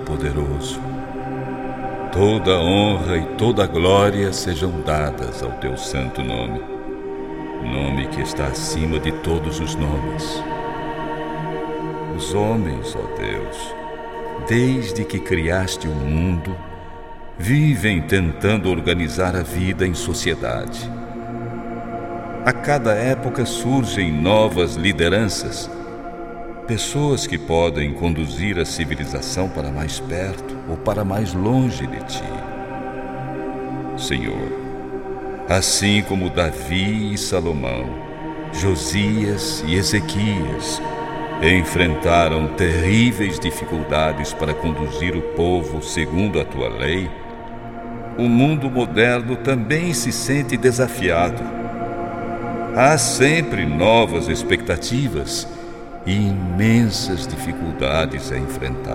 Todo-Poderoso. Toda honra e toda glória sejam dadas ao teu santo nome, nome que está acima de todos os nomes. Os homens, ó Deus, desde que criaste o mundo, vivem tentando organizar a vida em sociedade. A cada época surgem novas lideranças, pessoas que podem conduzir a civilização para mais perto ou para mais longe de ti. Senhor, assim como Davi e Salomão, Josias e Ezequias enfrentaram terríveis dificuldades para conduzir o povo segundo a tua lei, o mundo moderno também se sente desafiado. Há sempre novas expectativas e imensas dificuldades a enfrentar.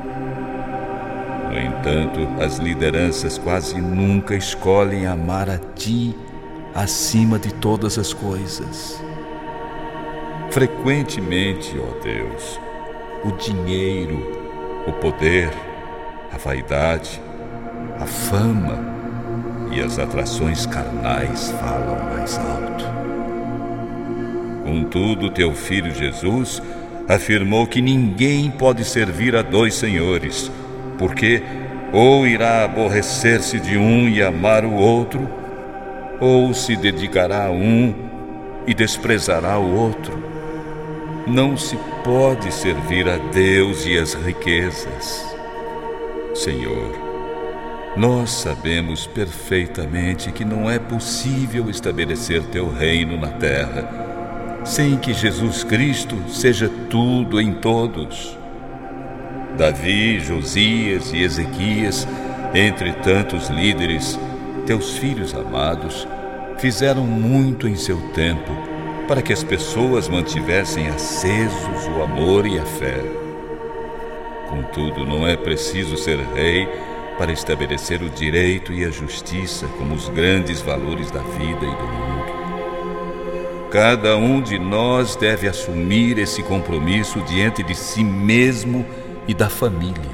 No entanto, as lideranças quase nunca escolhem amar a ti acima de todas as coisas. Frequentemente, ó Deus, o dinheiro, o poder, a vaidade, a fama e as atrações carnais falam mais alto. Contudo, teu filho Jesus afirmou que ninguém pode servir a dois senhores, porque ou irá aborrecer-se de um e amar o outro, ou se dedicará a um e desprezará o outro. Não se pode servir a Deus e as riquezas. Senhor, nós sabemos perfeitamente que não é possível estabelecer teu reino na terra sem que Jesus Cristo seja tudo em todos. Davi, Josias e Ezequias, entre tantos líderes, teus filhos amados, fizeram muito em seu tempo para que as pessoas mantivessem acesos o amor e a fé. Contudo, não é preciso ser rei para estabelecer o direito e a justiça como os grandes valores da vida e do mundo. Cada um de nós deve assumir esse compromisso diante de si mesmo e da família.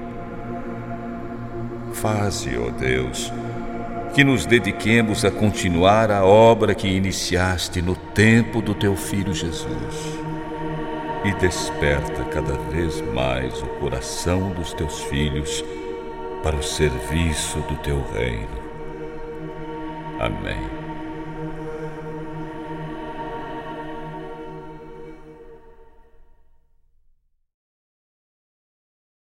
Faze, ó Deus, que nos dediquemos a continuar a obra que iniciaste no tempo do teu Filho Jesus. E desperta cada vez mais o coração dos teus filhos para o serviço do teu reino. Amém.